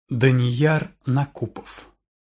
Данияр Накупов.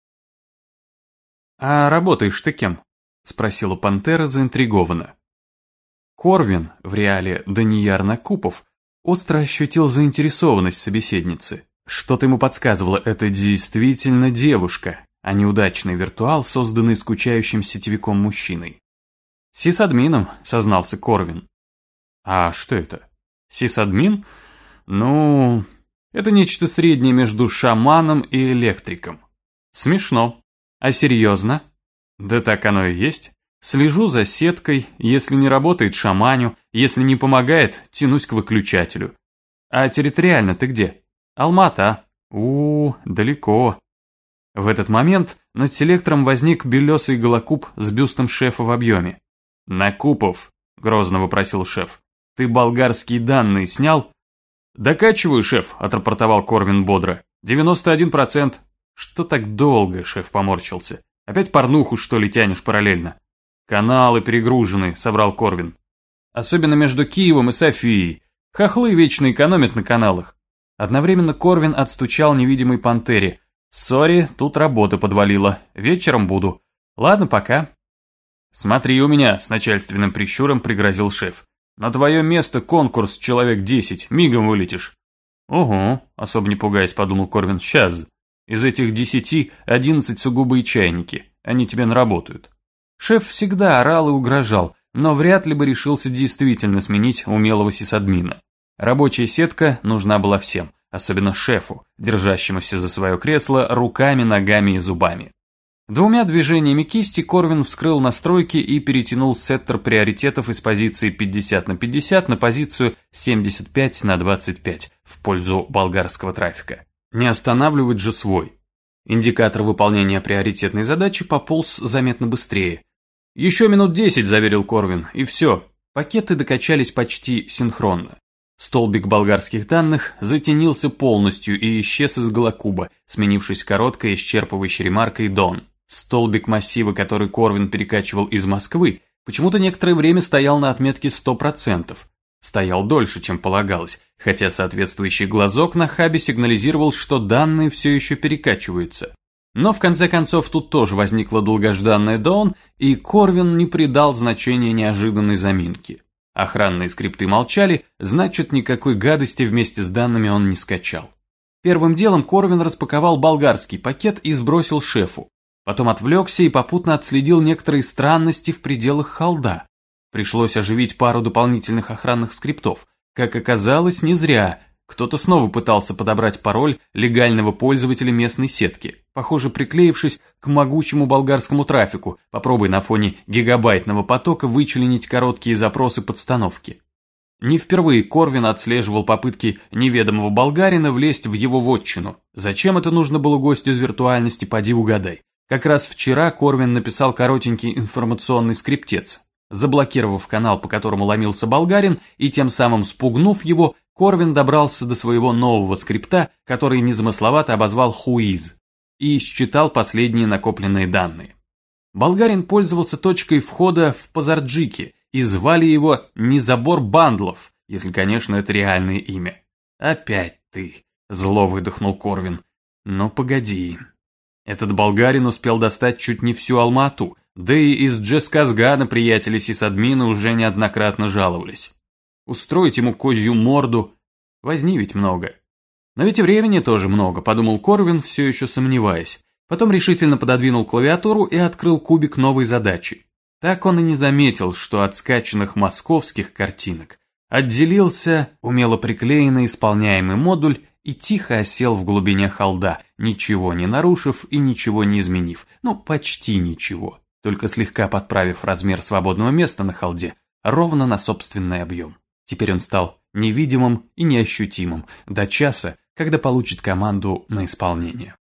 «А работаешь ты кем?» — спросила пантера заинтригованно. Корвин, в реале Данияр Накупов, остро ощутил заинтересованность собеседницы. Что-то ему подсказывало, это действительно девушка, а неудачный виртуал, созданный скучающим сетевиком мужчиной. «Сисадмином», — сознался Корвин. «А что это? Сисадмин? Ну, это нечто среднее между шаманом и электриком. Смешно. А серьезно? Да так оно и есть. Слежу за сеткой, если не работает, шаманю, если не помогает, тянусь к выключателю. А территориально ты где? Алма-Ата. Далеко». В этот момент над селектором возник белесый голокуб с бюстом шефа в объеме. «Накупов», — грозно вопросил шеф, — «ты болгарские данные снял?» «Докачиваю, шеф», — отрапортовал Корвин бодро. 91%. «Что так долго?» — шеф поморщился. «Опять порнуху, что ли, тянешь параллельно?» «Каналы перегружены», — соврал Корвин. «Особенно между Киевом и Софией. Хохлы вечно экономят на каналах». Одновременно Корвин отстучал невидимой пантере. «Сори, тут работа подвалила. Вечером буду. Ладно, пока». «Смотри у меня», — с начальственным прищуром пригрозил шеф. «На твое место конкурс человек 10, мигом вылетишь». «Угу», — особо не пугаясь, подумал Корвин, — «сейчас. Из этих 10 11 сугубые чайники, они тебе наработают». Шеф всегда орал и угрожал, но вряд ли бы решился действительно сменить умелого сисадмина. Рабочая сетка нужна была всем, особенно шефу, держащемуся за свое кресло руками, ногами и зубами. Двумя движениями кисти Корвин вскрыл настройки и перетянул сеттер приоритетов из позиции 50/50 на позицию 75/25 в пользу болгарского трафика. Не останавливать же свой. Индикатор выполнения приоритетной задачи пополз заметно быстрее. «Еще минут 10», — заверил Корвин, — «и все». Пакеты докачались почти синхронно. Столбик болгарских данных затенился полностью и исчез из голокуба, сменившись короткой исчерпывающей ремаркой «Дон». Столбик массива, который Корвин перекачивал из Москвы, почему-то некоторое время стоял на отметке 100%. Стоял дольше, чем полагалось, хотя соответствующий глазок на хабе сигнализировал, что данные все еще перекачиваются. Но в конце концов тут тоже возникла долгожданная «Дон», и Корвин не придал значения неожиданной заминки. Охранные скрипты молчали, значит, никакой гадости вместе с данными он не скачал. Первым делом Корвин распаковал болгарский пакет и сбросил шефу. Потом отвлекся и попутно отследил некоторые странности в пределах холда. Пришлось оживить пару дополнительных охранных скриптов. Как оказалось, не зря. Кто-то снова пытался подобрать пароль легального пользователя местной сетки, похоже, приклеившись к могучему болгарскому трафику. Попробуй на фоне гигабайтного потока вычленить короткие запросы подстановки. Не впервые Корвин отслеживал попытки неведомого болгарина влезть в его вотчину. Зачем это нужно было гостю из виртуальности, поди угадай. Как раз вчера Корвин написал коротенький информационный скриптец. Заблокировав канал, по которому ломился болгарин, и тем самым спугнув его, Корвин добрался до своего нового скрипта, который незамысловато обозвал «Whois», и считал последние накопленные данные. Болгарин пользовался точкой входа в Пазарджике, и звали его «Незабор бандлов», если, конечно, это реальное имя. «Опять ты», — зло выдохнул Корвин. «Но погоди». Этот болгарин успел достать чуть не всю Алма-Ату, да и из Джесказгана приятели сисадмина уже неоднократно жаловались. Устроить ему козью морду, возни ведь много. Но ведь и времени тоже много, подумал Корвин, все еще сомневаясь. Потом решительно пододвинул клавиатуру и открыл кубик новой задачи. Так он и не заметил, что от скачанных московских картинок отделился умело приклеенный исполняемый модуль и тихо осел в глубине холда, ничего не нарушив и ничего не изменив, ну почти ничего, только слегка подправив размер свободного места на холде ровно на собственный объем. Теперь он стал невидимым и неощутимым до часа, когда получит команду на исполнение.